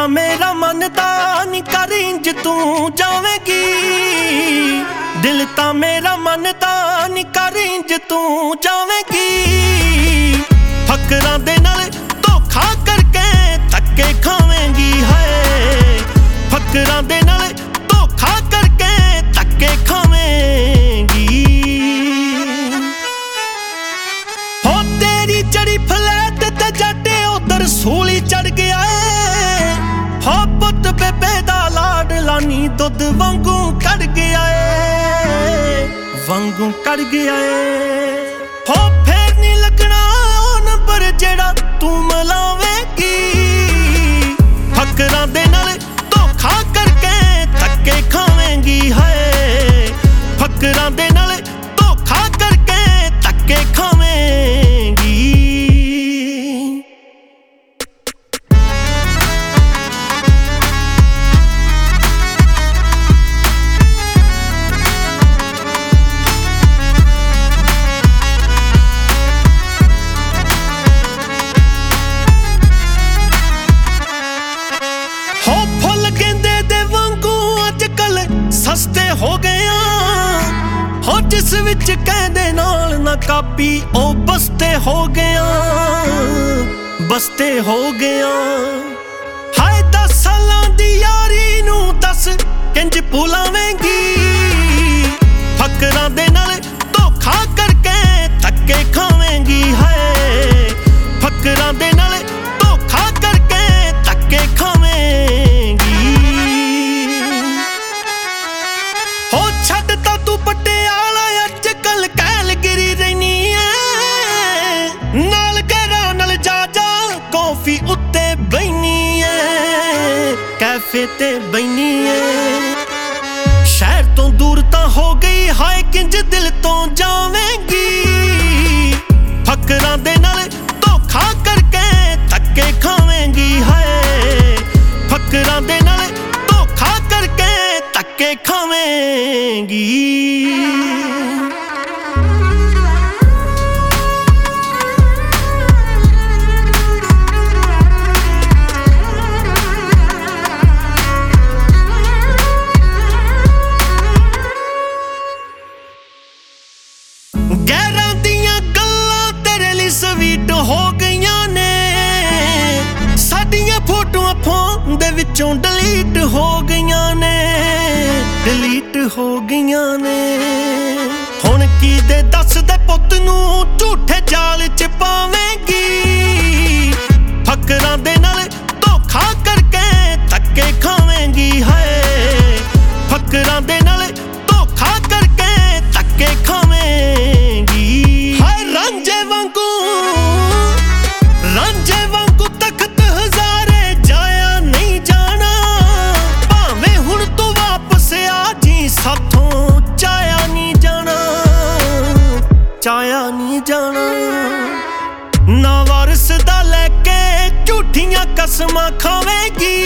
ਤਾਂ ਮੇਰਾ ਮੰਨਦਾ ਨੀ ਕਰ ਇੰਜ ਤੂੰ ਜਾਵੇਂਗੀ। ਦਿਲ ਤਾਂ ਮੇਰਾ ਮੰਨਦਾ ਨੀ ਕਰ ਇੰਜ ਤੂੰ ਜਾਵੇਂਗੀ। ਫਕਰਾਂ ਦੇ ਨਾਲ ਧੋਖਾ ਕਰਕੇ ਧੱਕੇ ਖਾਵੇਂਗੀ। ਹਾਏ ਫਕਰਾਂ ਦੇ ਨਾਲ ਧੋਖਾ ਕਰਕੇ ਧੱਕੇ ਖਾਵੇਂਗੀ। ਹੋ ਤੇਰੀ ਚੜੀ ਫਲੈਟ ਤੇ ਜੱਟ ਉਧਰ ਸੂਲੀ ਚੜ ਗਿਆ ਏ। ਹੋ ਪੁੱਤ ਬੇਬੇ ਦਾ ਲਾਡਲਾ ਨੀ ਦੁੱਧ ਵਾਂਗੂ ਕੜ ਗਿਆ ਏ, ਵਾਂਗੂ ਕੜ ਗਿਆ ਏ। ਹੋ ਫੇਰ ਨੀ ਲੱਗਣਾ ਉਹ ਨੰਬਰ ਜਿਹੜਾ ਤੂੰ ਮਿਲਾਵੇਂਗੀ। ਫਕਰਾਂ ਦੇ ਨਾਲ ਧੋਖਾ ਕਰਕੇ ਧੱਕੇ ਖਾਵੇਂਗੀ। ਹਾਏ ਫਕਰਾਂ ਦੇ ਨਾਲ ਧੋਖਾ ਕਰਕੇ ਧੱਕੇ ਖਾਵੇਂਗੀ। ਸਸਤੇ ਹੋ ਗਏ ਹੋ ਜਿਸ ਵਿੱਚ ਕਹਿੰਦੇ ਨਾਲ ਨਾ ਕਾਪੀ ਉਹ ਬਸਤੇ ਹੋ ਗਿਆ, ਬਸਤੇ ਹੋ ਗਿਆ। ਹਾਏ 10 ਸਾਲਾਂ ਦੀ ਯਾਰੀ ਨੂੰ ਦੱਸ ਕਿੰਜ ਭੁਲਾਵੇਂਗੀ। ਫਕਰਾਂ ਦੇ ਨਾਲ ਧੋਖਾ ਕਰਕੇ ਧੱਕੇ ਖਾਵੇਂਗੀ। ਹਾਏ ਫਕਰਾਂ ਦੇ ਨਾਲ ਧੋਖਾ ਕਰਕੇ ਧੱਕੇ ਖਾਵੇਂਗੀ। ਹੋ ਛੱਡ ਤਾਂ ਤੂੰ ਪਟਿਆਲਾ ਅੱਜ ਕੱਲ ਕੈਲਗਰੀ ਰਹਿਨੀ ਐ। ਨਾਲ ਘਰਾਂ ਨਾਲ ਜਾ ਕੌਫੀ ਉੱਤੇ ਬੈਨੀ ਐ, ਕੈਫੇ ਤੇ ਬੈਨੀ ਐ। ਸ਼ਹਿਰ ਤੋਂ ਦੂਰ ਤਾਂ ਹੋ ਗਈ ਹਾਏ ਕਿੰਜ ਦਿਲ ਤੋਂ ਜਾਵੇਂਗੀ। ਫਕਰਾਂ ਦੇ ਨਾਲ ਧੋਖਾ ਕਰਕੇ ਧੱਕੇ ਖਾਵੇਂਗੀ। ਹਾਏ ਫਕਰਾਂ ਦੇ ਨਾਲ ਧੋਖਾ ਕਰਕੇ ਧੱਕੇ ਖਾਵੇਂਗੀ। ਗੈਰਾਂ ਦੀਆਂ ਗੱਲਾਂ ਤੇਰੇ ਲਈ ਸਵੀਟ ਹੋ ਗਈਆਂ ਨੇ। ਸਾਡੀਆਂ ਫੋਟੋਆਂ ਫੋਨ ਦੇ ਵਿੱਚੋਂ ਡਿਲੀਟ ਹੋ ਗਈਆਂ ਨੇ, ਡਿਲੀਟ ਹੋ ਗਈਆਂ ਨੇ। ਹੁਣ ਕੀ ਦੇ ਦੱਸਦੇ ਪੁੱਤ ਨੂੰ ਝੂਠੇ ਜਾਲ ਚ ਪਾਵੇਂਗੀ। ਫਕਰਾਂ ਦੇ ਨਾਲ ਧੋਖਾ ਕਰਕੇ ਧੱਕੇ ਖਾਵੇਂਗੀ। ਹਾਏ ਫਕਰਾਂ ਦੇ ਨਾਲ ਧੋਖਾ ਕਰਕੇ ਧੱਕੇ ਖਾਵੇਂਗੀ। ਹਾਏ ਰਾਂਝੇ ਵਾਂਗੂ, ਰਾਂਝੇ ਵਾਂਗੂ ਤਖਤ ਹਜ਼ਾਰੇ ਜਾਇਆ ਨਹੀਂ ਜਾਣਾ। ਭਾਵੇਂ ਹੁਣ ਤੂੰ ਵਾਪਸ ਆ ਜੀ ਸਾਥੋਂ ਚਾਇਆ ਨਹੀਂ ਜਾਣਾ, ਚਾਇਆ ਨਹੀਂ ਜਾਣਾ। ਨਾ ਵਾਰਿਸ ਦਾ ਲੈ ਕੇ ਝੂਠੀਆਂ ਕਸਮਾਂ ਖਾਵੇਂਗੀ।